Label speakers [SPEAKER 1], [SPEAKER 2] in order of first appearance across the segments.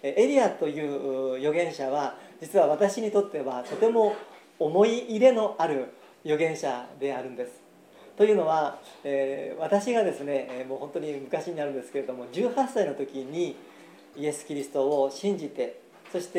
[SPEAKER 1] エリアという預言者は実は私にとってはとても思い入れのある預言者であるんです。というのは、私がですね、もう本当に昔になるんですけれども、18歳の時にイエス・キリストを信じて、そして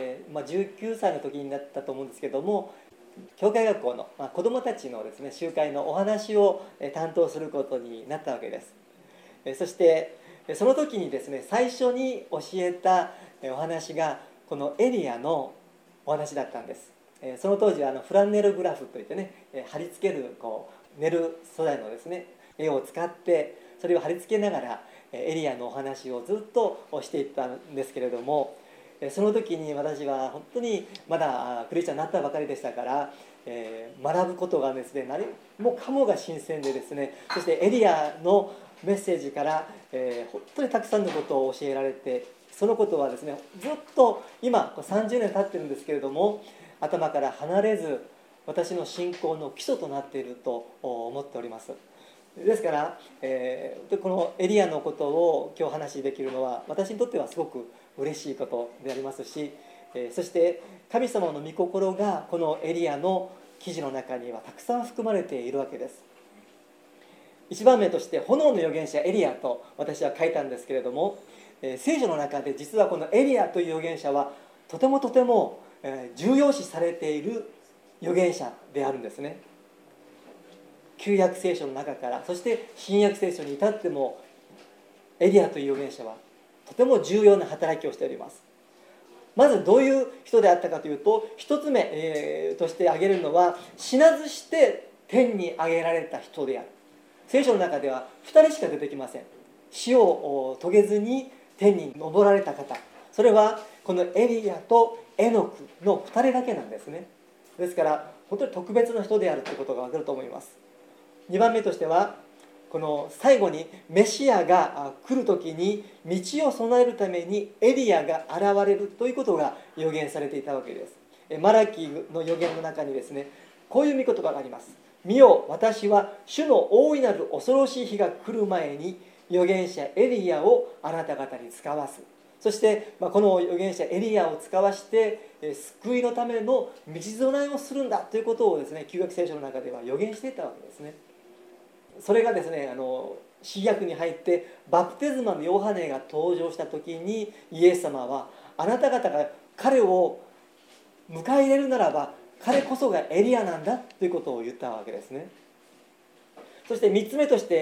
[SPEAKER 1] 、19歳の時になったと思うんですけれども、教会学校の、子どもたちのですね、集会のお話を担当することになったわけです。そしてその時にですね、最初に教えたお話がこのエリアのお話だったんです。その当時はフランネルグラフといってね、貼り付ける寝る素材のですね絵を使ってそれを貼り付けながらエリアのお話をずっとしていったんですけれども、その時に私は本当にまだクリスチャンになったばかりでしたから、学ぶことがですね何もかもが新鮮でですね、そしてエリアのメッセージから、本当にたくさんのことを教えられて、そのことはですねずっと今30年経ってるんですけれども頭から離れず私の信仰の基礎となっていると思っております。ですから、このエリアのことを今日話できるのは私にとってはすごく嬉しいことでありますし、そして神様の御心がこのエリアの記事の中にはたくさん含まれているわけです。一番目として炎の預言者エリアと私は書いたんですけれども、聖書の中で実はこのエリアという預言者はとても重要視されている預言者であるんですね。旧約聖書の中からそして新約聖書に至ってもエリアという預言者はとても重要な働きをしております。まずどういう人であったかというと、一つ目、として挙げるのは死なずして天に上げられた人である。聖書の中では2人しか出てきません。死を遂げずに天に昇られた方、それはこのエリアとエノクの2人だけなんですね。ですから本当に特別な人であるということが分かると思います。2番目としてはこの最後にメシアが来る時に道を備えるためにエリアが現れるということが予言されていたわけです。マラキの予言の中にですねこういう御言葉があります。見よ、私は主の大いなる恐ろしい日が来る前に預言者エリアをあなた方に使わす。そして、この預言者エリアを使わして救いのための道備えをするんだということをですね旧約聖書の中では予言していたわけですね。それがですね新約に入ってバプテスマのヨハネが登場した時にイエス様はあなた方が彼を迎え入れるならば彼こそがエリアなんだということを言ったわけですね。そして3つ目として、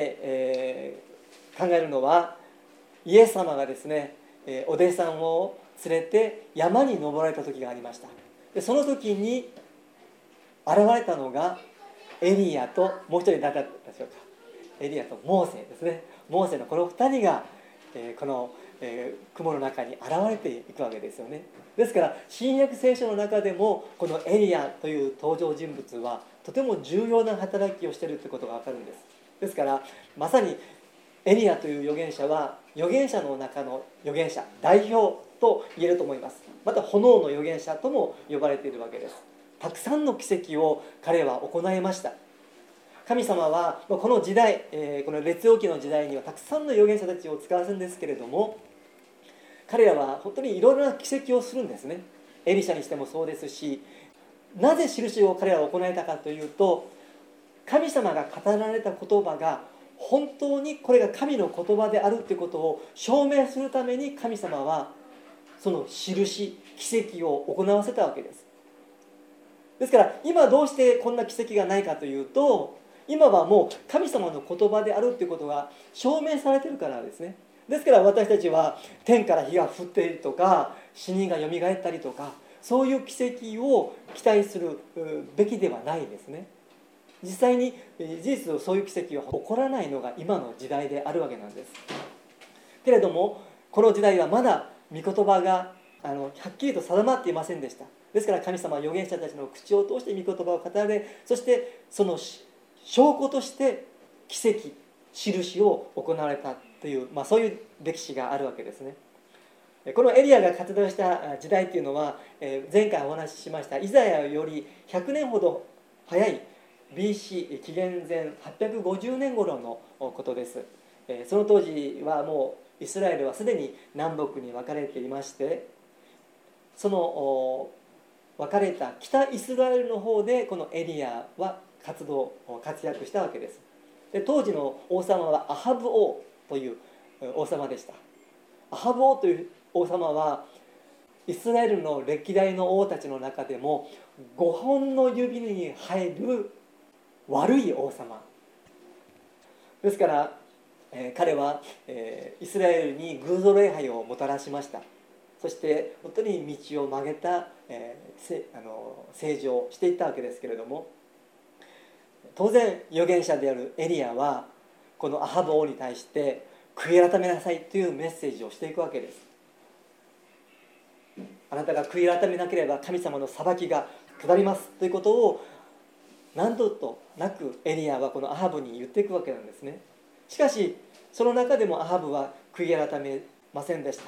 [SPEAKER 1] 考えるのはイエス様がですねお弟子さんを連れて山に登られた時がありました。でその時に現れたのがエリアともう一人誰だったでしょうか。エリアとモーセですね。モーセのこの2人が、この、雲の中に現れていくわけですよね。ですから新約聖書の中でもこのエリアという登場人物はとても重要な働きをしているということが分かるんです。ですからまさにエリアという預言者は預言者の中の預言者代表と言えると思います。また炎の預言者とも呼ばれているわけです。たくさんの奇跡を彼は行いました。神様はこの時代、この列王記の時代にはたくさんの預言者たちを使わすんですけれども、彼らは本当にいろいろな奇跡をするんですね。エリシャにしてもそうですし、なぜ印を彼らは行えたかというと、神様が語られた言葉が本当にこれが神の言葉であるということを証明するために神様はその印、奇跡を行わせたわけです。ですから今どうしてこんな奇跡がないかというと、今はもう神様の言葉であるということが証明されているからですね。ですから私たちは天から火が降っているとか死人がよみがえったりとかそういう奇跡を期待するべきではないですね。実際に事実そういう奇跡は起こらないのが今の時代であるわけなんです。けれどもこの時代はまだ御言葉がはっきりと定まっていませんでした。ですから神様は預言者たちの口を通して御言葉を語られ、そしてその証拠として奇跡、印を行われたという、そういう歴史があるわけですね。このエリアが活動した時代というのは前回お話ししましたイザヤより100年ほど早い BC 紀元前850年頃のことです。その当時はもイスラエルはすでに南北に分かれていまして、その分かれた北イスラエルの方でこのエリアは活躍したわけです。で、当時の王様はアハブ王という王様でした。アハブ王という王様はイスラエルの歴代の王たちの中でも5本の指に入る悪い王様ですから、彼は、イスラエルに偶像礼拝をもたらしました。そして本当に道を曲げた、政治をしていったわけですけれども、当然預言者であるエリアはこのアハブ王に対して悔い改めなさいというメッセージをしていくわけです。あなたが悔い改めなければ神様の裁きが下りますということを何度となくエリアはこのアハブに言っていくわけなんですね。しかしその中でもアハブは悔い改めませんでした。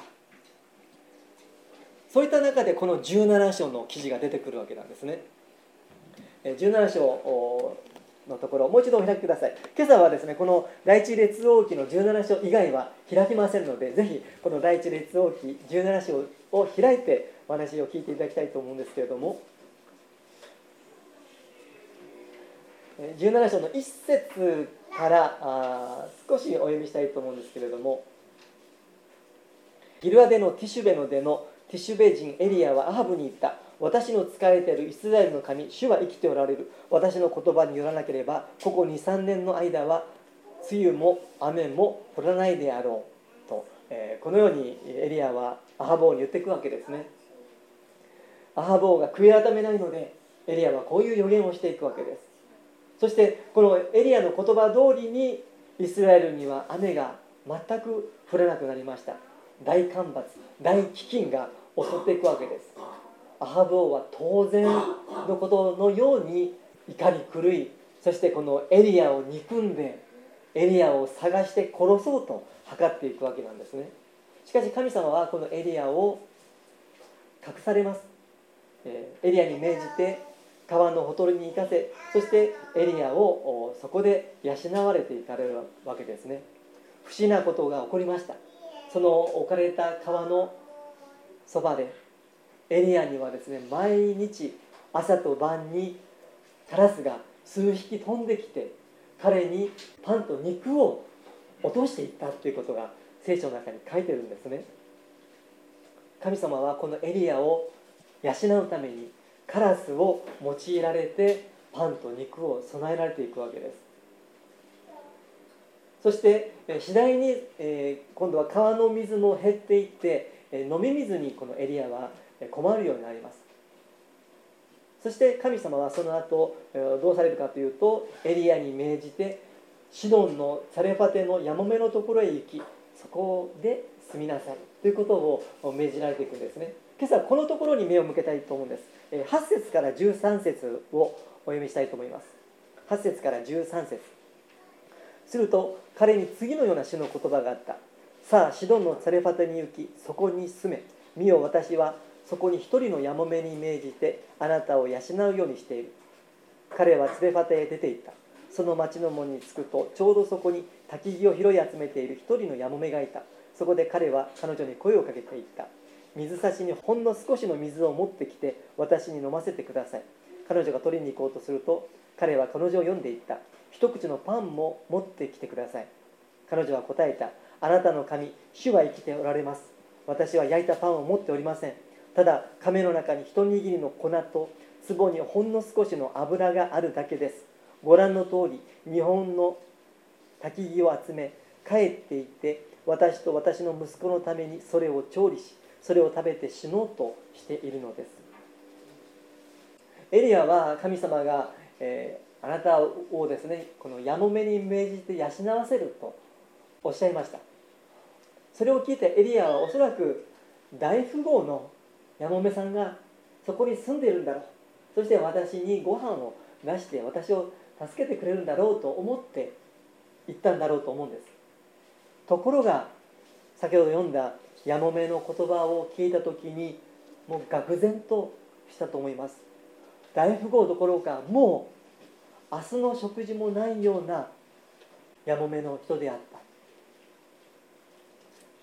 [SPEAKER 1] そういった中でこの17章の記事が出てくるわけなんですね。17章のところもう一度お開きください。今朝はですね、この第一列王記の17章以外は開きませんので、ぜひこの第一列王記17章を開いてお話を聞いていただきたいと思うんですけれども、17章の1節から少しお読みしたいと思うんですけれども、ギルアでのティシュベの出のティシュベ人エリアはアハブに言った。私の仕えているイスラエルの神、主は生きておられる。私の言葉によらなければ、ここ 2,3 年の間は梅雨も雨も降らないであろうと、このようにエリアはアハブ王に言っていくわけですね。アハブ王が悔い改めないので、エリアはこういう予言をしていくわけです。そしてこのエリアの言葉通りにイスラエルには雨が全く降らなくなりました。大干ばつ、大飢饉が襲っていくわけです。アハブ王は当然のことのように怒り狂い、そしてこのエリアを憎んでエリアを探して殺そうと図っていくわけなんですね。しかし神様はこのエリアを隠されます。エリアに命じて川のほとりに行かせ、そしてエリアをそこで養われていかれるわけですね。不思議なことが起こりました。その置かれた川のそばでエリアにはですね、毎日朝と晩にカラスが数匹飛んできて彼にパンと肉を落としていったということが聖書の中に書いてるんですね。神様はこのエリアを養うためにカラスを用いられてパンと肉を備えられていくわけです。そして次第に今度は川の水も減っていって飲み水にこのエリアは困るようになります。そして神様はその後どうされるかというと、エリアに命じてシドンのサレファテのやもめのところへ行き、そこで住みなさいということを命じられていくんですね。今朝はこのところに目を向けたいと思うんです。8節から13節をお読みしたいと思います。8節から13節。すると彼に次のような主の言葉があった。さあシドンのサレファテに行き、そこに住め。見よ、私はそこに一人のやもめに命じてあなたを養うようにしている。彼はサレファテへ出て行った。その町の門に着くと、ちょうどそこに焚き木を拾い集めている一人のやもめがいた。そこで彼は彼女に声をかけていった。水差しにほんの少しの水を持ってきて私に飲ませてください。彼女が取りに行こうとすると、彼は彼女を呼んでいった。一口のパンも持ってきてください。彼女は答えた。あなたの神、主は生きておられます。私は焼いたパンを持っておりません。ただ亀の中に一握りの粉と壺にほんの少しの油があるだけです。ご覧の通り日本の焚き木を集め帰っていって私と私の息子のためにそれを調理し、それを食べて死のうとしているのです。エリアは神様が、あなたをですね、このやもめに命じて養わせるとおっしゃいました。それを聞いてエリアはおそらく大富豪のやもめさんがそこに住んでいるんだろう、そして私にご飯を出して私を助けてくれるんだろうと思って行ったんだろうと思うんです。ところが先ほど読んだやもめの言葉を聞いた時にもう愕然としたと思います。大富豪どころかもう明日の食事もないようなやもめの人であった。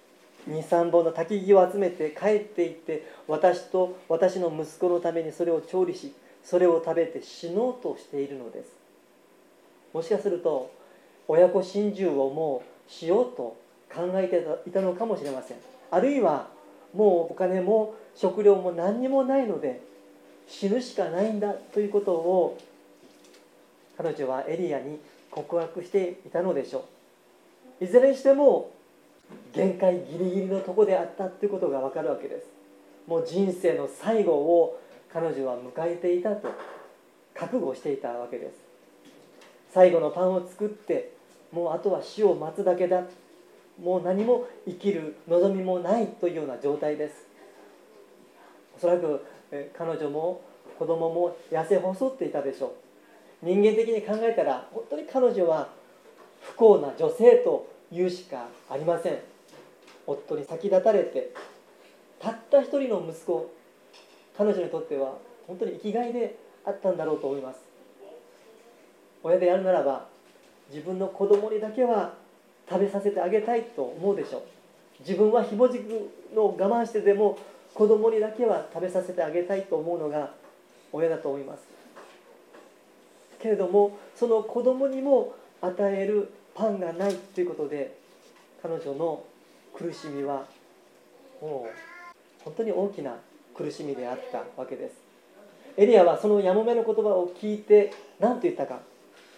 [SPEAKER 1] 2、3本の焚き木を集めて帰っていって、私と私の息子のためにそれを調理し、それを食べて死のうとしているのです。もしかすると親子心中をもうしようと考えていたのかもしれません。あるいはもうお金も食料も何にもないので死ぬしかないんだということを彼女はエリアに告白していたのでしょう。いずれにしても限界ギリギリのとこであったということが分かるわけです。もう人生の最後を彼女は迎えていたと覚悟していたわけです。最後のパンを作って、もうあとは死を待つだけだ、もう何も生きる望みもないというような状態です。おそらく彼女も子供も痩せ細っていたでしょう。人間的に考えたら本当に彼女は不幸な女性というしかありません。夫に先立たれてたった一人の息子、彼女にとっては本当に生きがいであったんだろうと思います。親であるならば自分の子供にだけは食べさせてあげたいと思うでしょう。自分はひもじくのを我慢してでも子供にだけは食べさせてあげたいと思うのが親だと思います。けれどもその子供にも与えるパンがないということで、彼女の苦しみはもう本当に大きな苦しみであったわけです。エリアはそのやもめの言葉を聞いて何と言ったか。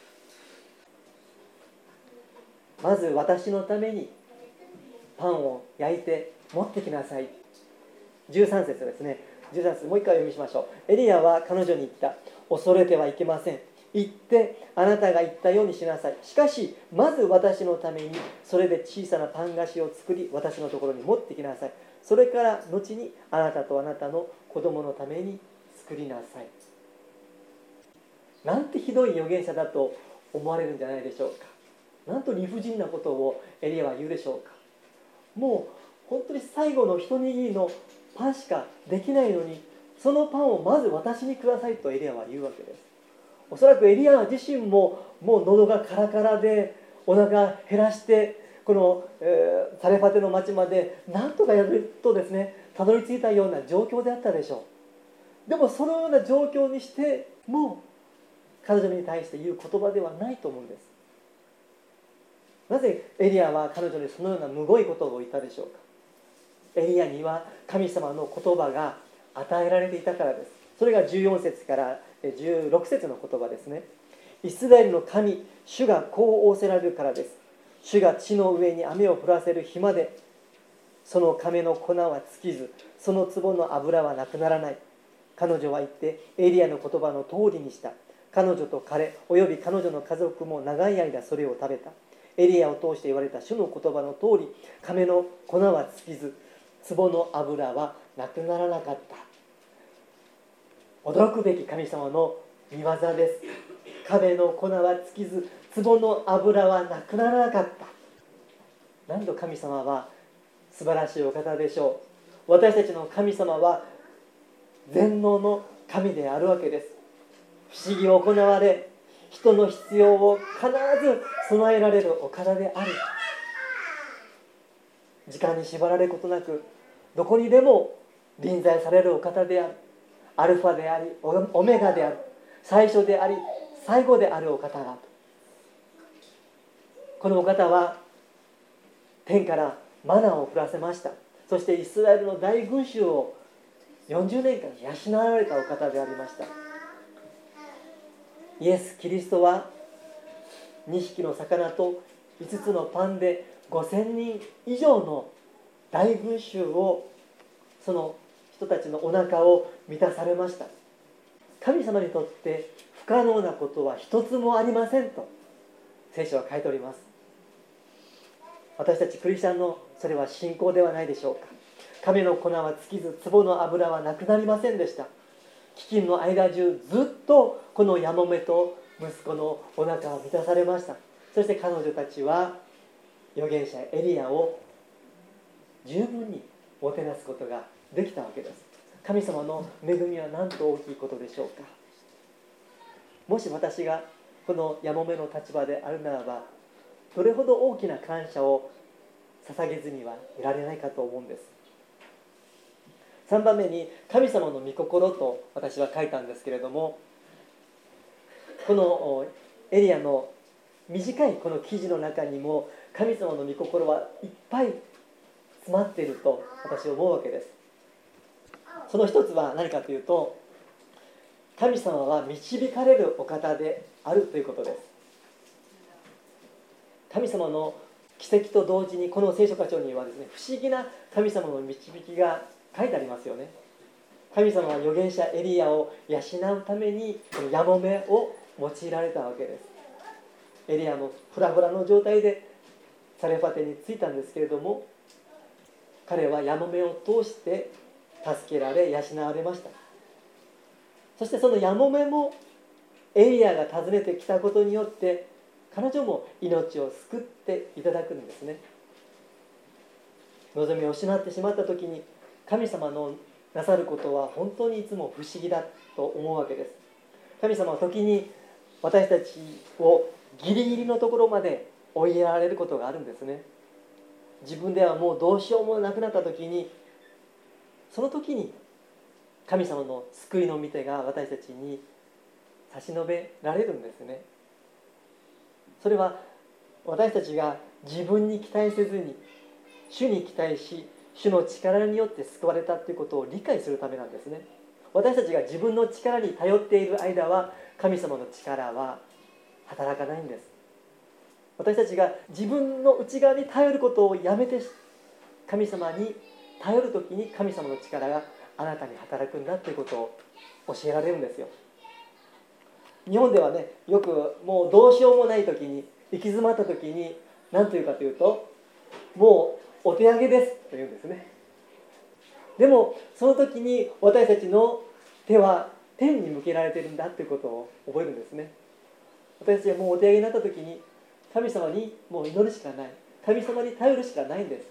[SPEAKER 1] まず私のためにパンを焼いて持ってきなさい。13節ですね。13節もう一回読みしましょう。エリアは彼女に言った。恐れてはいけません。行ってあなたが言ったようにしなさい。しかしまず私のためにそれで小さなパン菓子を作り私のところに持ってきなさい。それから後にあなたとあなたの子供のために作りなさい。なんてひどい預言者だと思われるんじゃないでしょうか。なんと理不尽なことをエリアは言うでしょうか。もう本当に最後の一握りのパンしかできないのに、そのパンをまず私にくださいとエリアは言うわけです。おそらくエリア自身ももう喉がカラカラでお腹減らしてこの、サレファテの町までなんとかやるとですねたどり着いたような状況であったでしょう。でもそのような状況にしても彼女に対して言う言葉ではないと思うんです。なぜエリアは彼女にそのようなむごいことを言ったでしょうか。エリアには神様の言葉が与えられていたからです。それが14節から16節の言葉ですね。イスラエルの神、主がこう仰せられるからです。主が地の上に雨を降らせる日まで、その亀の粉は尽きず、その壺の油はなくならない。彼女は言ってエリアの言葉の通りにした。彼女と彼および彼女の家族も長い間それを食べた。エリアを通して言われた主の言葉の通り、亀の粉は尽きず、壺の油はなくならなかった。驚くべき神様の御業です。亀の粉は尽きず、壺の油はなくならなかった。なんと神様は素晴らしいお方でしょう。私たちの神様は全能の神であるわけです。不思議を行われ、人の必要を必ず備えられるお方である。時間に縛られることなくどこにでも臨在されるお方である。アルファでありオメガである。最初であり最後であるお方だ。このお方は天からマナを降らせました。そしてイスラエルの大群衆を40年間養われたお方でありました。イエス・キリストは2匹の魚と5つのパンで5000人以上の大群衆を、その人たちのお腹を満たされました。神様にとって不可能なことは一つもありませんと聖書は書いております。私たちクリスチャンのそれは信仰ではないでしょうか。亀の粉は尽きず、壺の油はなくなりませんでした。飢饉の間中ずっとこのヤモメと息子のお腹を満たされました。そして彼女たちは預言者エリアを十分にもてなすことができたわけです。神様の恵みはなんと大きいことでしょうか。もし私がこのヤモメの立場であるならば、どれほど大きな感謝を捧げずにはいられないかと思うんです。3番目に神様の御心と私は書いたんですけれども、このエリアの短いこの記事の中にも神様の御心はいっぱい詰まっていると私は思うわけです。その一つは何かというと、神様は導かれるお方であるということです。神様の奇跡と同時にこの聖書箇所にはですね、不思議な神様の導きが書いてありますよね。神様は預言者エリアを養うためにこのヤモメを用いられたわけです。エリアのフラフラの状態でサレファテに着いたんですけれども、彼はヤモメを通して助けられ養われました。そしてそのヤモメもエリアが訪ねてきたことによって彼女も命を救っていただくんですね。望みを失ってしまった時に神様のなさることは本当にいつも不思議だと思うわけです。神様は時に私たちをギリギリのところまで追いやられることがあるんですね。自分ではもうどうしようもなくなった時に、その時に神様の救いの御手が私たちに差し伸べられるんですね。それは私たちが自分に期待せずに主に期待し、主の力によって救われたということを理解するためなんですね。私たちが自分の力に頼っている間は神様の力は働かないんです。私たちが自分の内側に頼ることをやめて神様に頼るときに神様の力があなたに働くんだということを教えられるんですよ。日本ではね、よくもうどうしようもないときに、行き詰まったときに何というかというと、もうお手上げですというんですね。でもその時に私たちの手は天に向けられているんだということを覚えるんですね。私たちがもうお手上げになった時に神様にもう祈るしかない、神様に頼るしかないんです。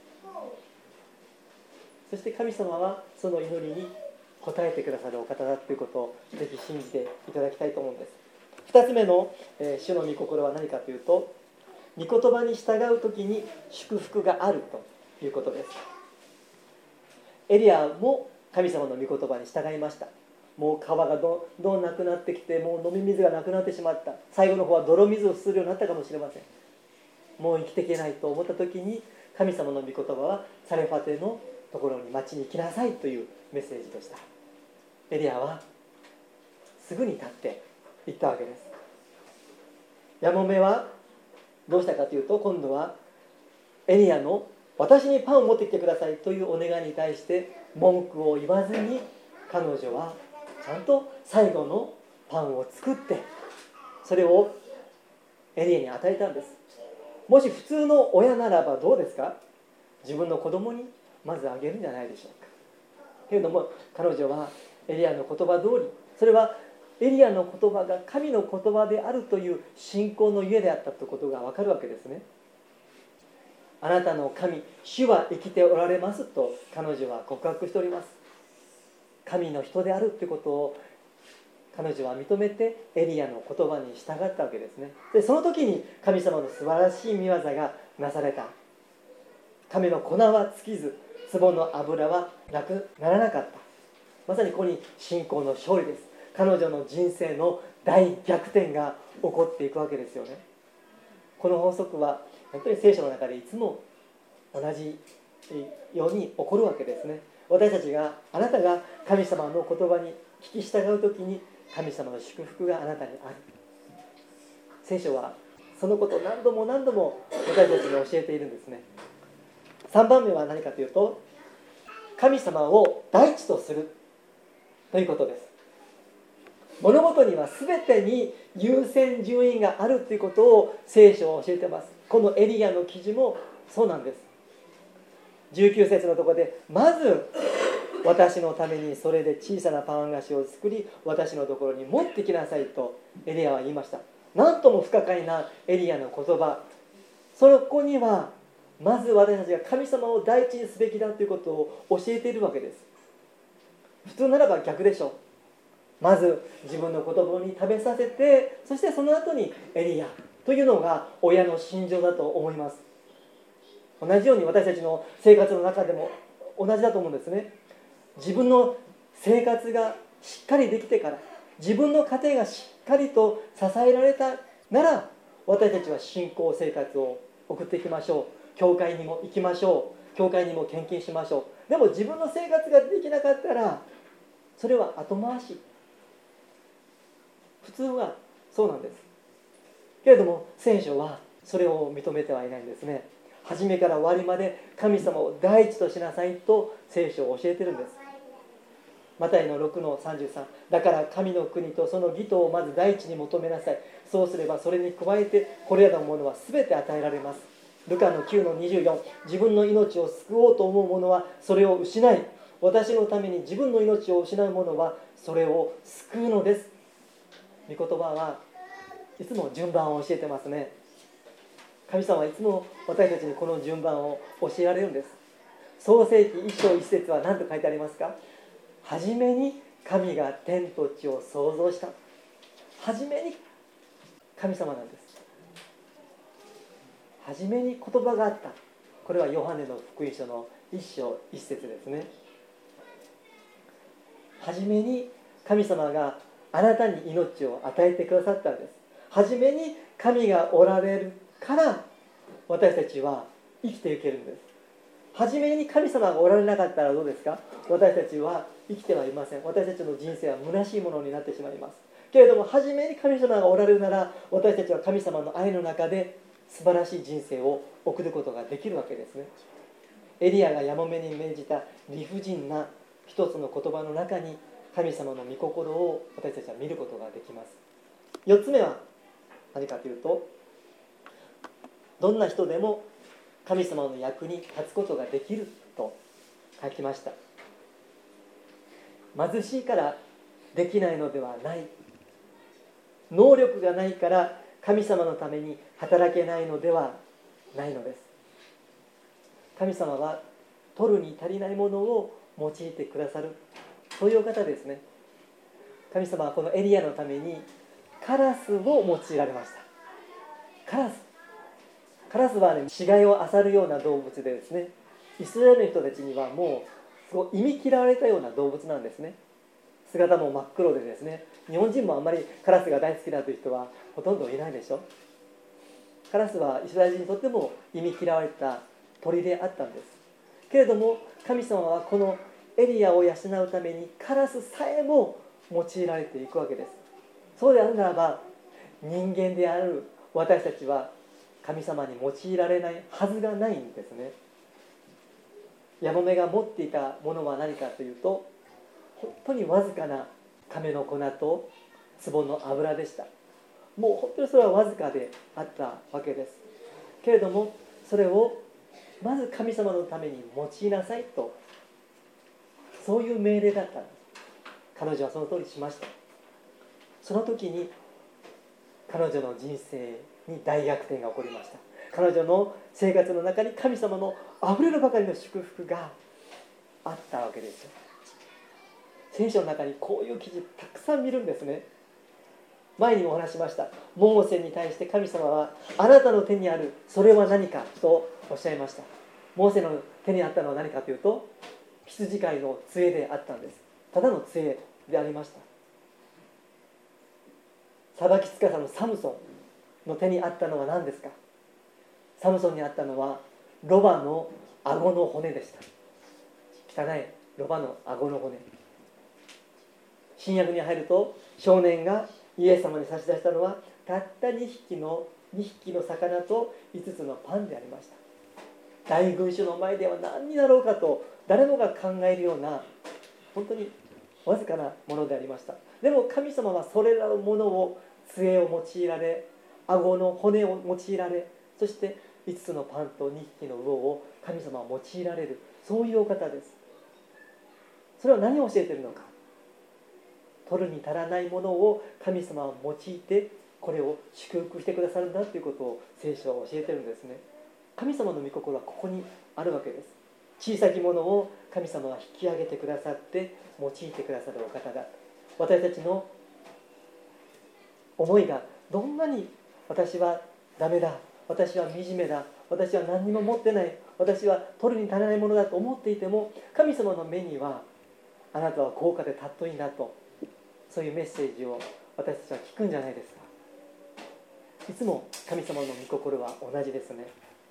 [SPEAKER 1] そして神様はその祈りに応えてくださるお方だということをぜひ信じていただきたいと思うんです。2つ目の、主の御心は何かというと、御言葉に従う時に祝福があるということです。エリアも神様の御言葉に従いました。もう川がどんどんなくなってきて、もう飲み水がなくなってしまった。最後の方は泥水をするようになったかもしれません。もう生きていけないと思った時に神様の御言葉はサレファテのところに町に行きなさいというメッセージでした。エリアはすぐに立って行ったわけです。ヤモメはどうしたかというと、今度はエリアの私にパンを持ってきてくださいというお願いに対して文句を言わずに、彼女はちゃんと最後のパンを作ってそれをエリアに与えたんです。もし普通の親ならばどうですか？自分の子供にまずあげるんじゃないでしょうか。けれども彼女はエリアの言葉通り、それはエリアの言葉が神の言葉であるという信仰のゆえであったということが分かるわけですね。あなたの神、主は生きておられますと彼女は告白しております。神の人であるということを彼女は認めてエリアの言葉に従ったわけですね。でその時に神様の素晴らしい御業がなされた。亀の粉は尽きず、壺の油はなくならなかった。まさにここに信仰の勝利です。彼女の人生の大逆転が起こっていくわけですよね。この法則は本当に聖書の中でいつも同じように起こるわけですね。私たちが、あなたが神様の言葉に聞き従うときに神様の祝福があなたにある。聖書はそのことを何度も何度も私たちに教えているんですね。3番目は何かというと、神様を第一とするということです。物事には全てに優先順位があるということを聖書は教えています。このエリアの記事もそうなんです。19節のところで、まず私のためにそれで小さなパン菓子を作り私のところに持ってきなさいとエリアは言いました。なんとも不可解なエリアの言葉。そこにはまず私たちが神様を第一にすべきだということを教えているわけです。普通ならば逆でしょう。まず自分の子供に食べさせて、そしてその後にエリアというのが親の心情だと思います。 同じように私たちの生活の中でも同じだと思うんですね。自分の生活がしっかりできてから、自分の家庭がしっかりと支えられたなら、私たちは信仰生活を送っていきましょう。教会にも行きましょう。教会にも献金しましょう。でも自分の生活ができなかったら、それは後回し。普通はそうなんです。けれども聖書はそれを認めてはいないんですね。初めから終わりまで神様を第一としなさいと聖書を教えてるんです。マタイの6の33、だから神の国とその義とをまず第一に求めなさい。そうすればそれに加えてこれらのものは全て与えられます。ルカの9の24、自分の命を救おうと思う者はそれを失い、私のために自分の命を失う者はそれを救うのです。御言葉はいつも順番を教えてますね。神様はいつも私たちにこの順番を教えられるんです。創世記1章1節は何と書いてありますか？はじめに神が天と地を創造した。はじめに神様なんです。はじめに言葉があった。これはヨハネの福音書の1章1節ですね。はじめに神様があなたに命を与えてくださったんです。はじめに神がおられるから私たちは生きていけるんです。はじめに神様がおられなかったらどうですか？私たちは生きてはいません。私たちの人生は虚しいものになってしまいます。けれどもはじめに神様がおられるなら、私たちは神様の愛の中で素晴らしい人生を送ることができるわけですね。エリアがやもめに命じた理不尽な一つの言葉の中に神様の御心を私たちは見ることができます。4つ目は何かというと、どんな人でも神様の役に立つことができると書きました。貧しいからできないのではない。能力がないから神様のために働けないのではないのです。神様は取るに足りないものを用いてくださる、そういう方ですね。神様はこのエリアのためにカラスを用いられました。カラスはね、死骸を漁るような動物でですね、イスラエルの人たちにはもうすごい忌み嫌われたような動物なんですね。姿も真っ黒でですね、日本人もあんまりカラスが大好きだという人はほとんどいないでしょ。カラスはイスラエル人にとっても忌み嫌われた鳥であったんです。けれども神様はこのエリアを養うためにカラスさえも用いられていくわけです。そうであるならば、人間である私たちは神様に用いられないはずがないんですね。ヤモメが持っていたものは何かというと、本当にわずかな亀の粉と壺の油でした。もう本当にそれはわずかであったわけです。けれどもそれをまず神様のために用いなさいと、そういう命令だったんです。彼女はその通りしました。その時に彼女の人生に大逆転が起こりました。彼女の生活の中に神様のあふれるばかりの祝福があったわけですよ。聖書の中にこういう記事たくさん見るんですね。前にもお話しました。モーセに対して神様はあなたの手にあるそれは何かとおっしゃいました。モーセの手にあったのは何かというと、羊飼いの杖であったんです。ただの杖でありました。裁き司のサムソンの手にあったのは何ですか？サムソンにあったのはロバの顎の骨でした。汚いロバの顎の骨。新約に入ると少年がイエス様に差し出したのはたった2匹の魚と5つのパンでありました。大群衆の前では何になろうかと誰もが考えるような本当にわずかなものでありました。でも神様はそれらのものを杖を用いられ、顎の骨を用いられ、そして5つのパンと2匹の魚を神様は用いられる、そういうお方です。それは何を教えているのか。取るに足らないものを神様は用いてこれを祝福してくださるんだということを聖書は教えているんですね。神様の御心はここにあるわけです。小さきものを神様は引き上げてくださって用いてくださるお方だ。私たちの思いがどんなに私はダメだ、私は惨めだ、私は何にも持ってない、 私は取るに足らないものだと思っていても、神様の目にはあなたは高価で尊いんだと、そういうメッセージを私たちは聞くんじゃないですか。いつも神様の御心は同じですね。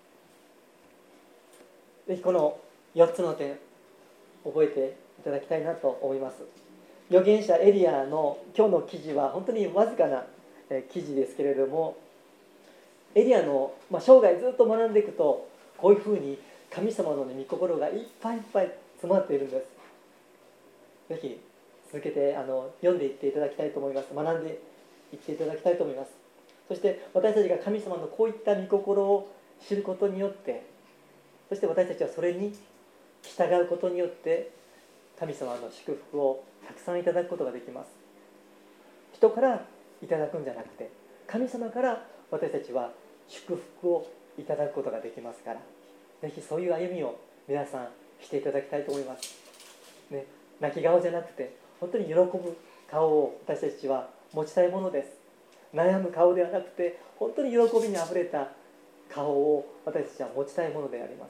[SPEAKER 1] ぜひこの4つの点覚えていただきたいなと思います。預言者エリアの今日の記事は本当にわずかな記事ですけれども、エリアの生涯ずっと学んでいくと、こういうふうに神様の御心がいっぱいいっぱい詰まっているんです。ぜひ続けて読んでいっていただきたいと思います。学んでいっていただきたいと思います。そして私たちが神様のこういった御心を知ることによって、そして私たちはそれに従うことによって神様の祝福をたくさんいただくことができます。人からいただくんじゃなくて、神様から私たちは祝福をいただくことができますから、ぜひそういう歩みを皆さんしていただきたいと思います、ね、泣き顔じゃなくて本当に喜ぶ顔を私たちは持ちたいものです。悩む顔ではなくて本当に喜びにあふれた顔を私たちは持ちたいものであります。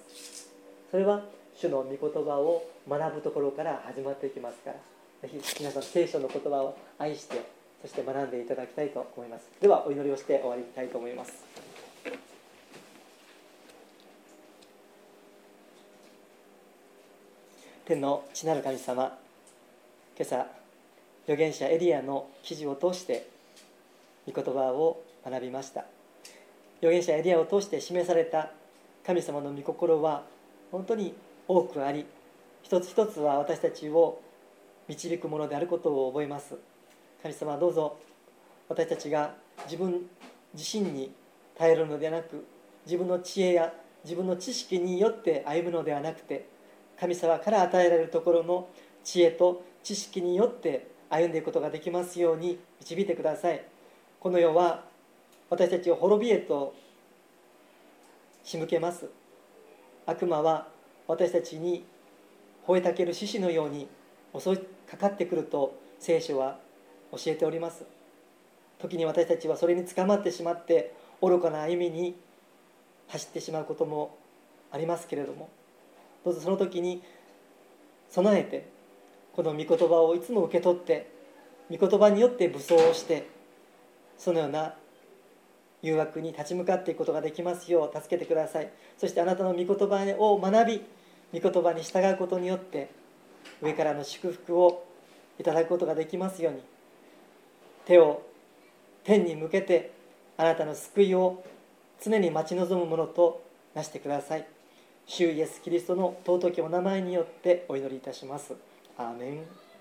[SPEAKER 1] それは主の御言葉を学ぶところから始まっていきますから、ぜひ皆さん聖書の言葉を愛して、そして学んでいただきたいと思います。ではお祈りをして終わりたいと思います。天の父なる神様、今朝預言者エリアの記事を通して御言葉を学びました。預言者エリアを通して示された神様の御心は本当に多くあり、一つ一つは私たちを導くものであることを覚えます。神様はどうぞ私たちが自分自身に頼るのではなく、自分の知恵や自分の知識によって歩むのではなくて、神様から与えられるところの知恵と知識によって歩んでいくことができますように導いてください。この世は私たちを滅びへと仕向けます。悪魔は私たちに吠えたける獅子のように襲いかかってくると聖書は教えております。時に私たちはそれに捕まってしまって愚かな歩みに走ってしまうこともありますけれども、どうぞその時に備えてこの御言葉をいつも受け取って、御言葉によって武装をして、そのような誘惑に立ち向かっていくことができますよう助けてください。そしてあなたの御言葉を学び、御言葉に従うことによって上からの祝福をいただくことができますように、手を天に向けてあなたの救いを常に待ち望むものとなしてください。主イエスキリストの尊きお名前によってお祈りいたします。アーメン。